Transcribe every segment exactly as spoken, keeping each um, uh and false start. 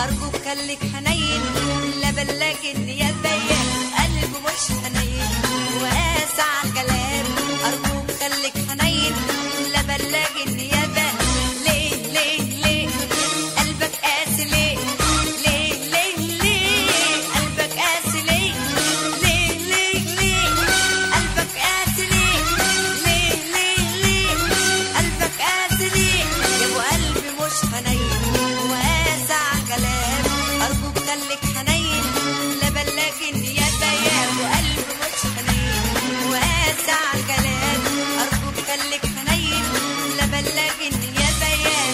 أرجوك خليك حنين، لا بلاك النيابة يا قلبه مش حنين وقاسى على الكلام. أرجوك خليك حنين، لا بلاك النيابة. ليه ليه ليه قلبك قاسي ليه؟ ليه ليه ليه قلبك قاسي ليه؟ ليه ليه ليه قلبك قاسي ليه؟ ليه ليه ليه قلبك قاسي ليه؟ يا ابو قلبي مش حنين وقاسى على الكلام. أرجوك خليك حنين، لا بلاك النيابة يا ابو قلبي مش حنين وقاسى على الكلام. أرجوك خليك حنين، لا بلاك النيابة يا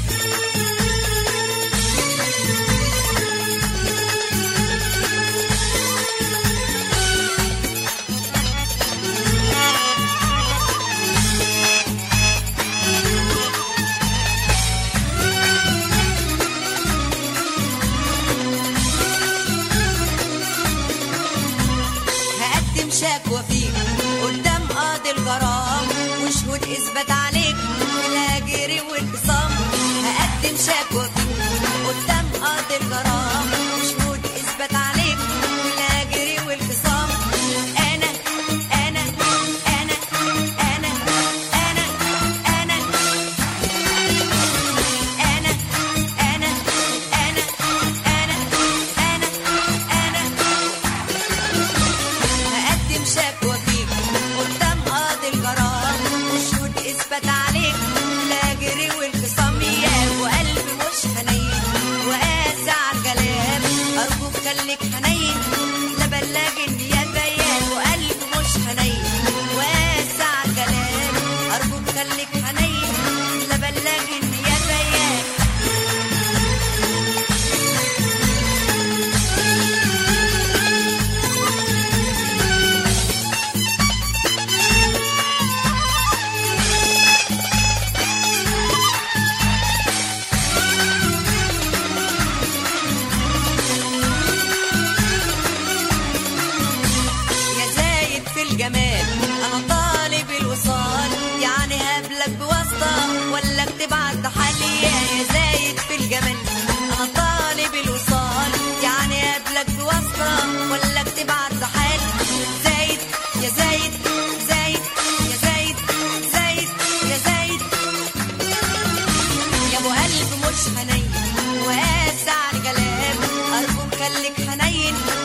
هقدم شكوى فيك قدام قاضي الغرام وشهود اثبات عليك الهجر والخصام. هقدم شكوى فيك قدام قاضي الغرام وشهود اثبات عليك الهجر والخصام. انا انا انا انا انا انا انا انا انا انا انا انا هقدم شكوى فيك قدام قاضي الغرام وشهود اثبات عليك الهجر والخصام. يا ابو قلبي مش حنين وقاسى على الكلام. ارجوك خليك حنين، لا بلاك النيابه. يا ابو قلبي مش حنين وقاسى على الكلام. ارجوك خليك حنين، لا بلاك النيابه. يا يا زايد في الجمال انا طالب الوصال، يعني هقابلك بواسطه ولا اكتب على التحالي. يا زايد في الجمال انا طالب الوصال، يعني هقابلك بواسطه ولا اكتب على التحالي. زايد يا زايد زايد يا زايد زايد يا زايد يا ابو قلب مش حنين وقاسى على الكلام. ارجوك خليك حنين،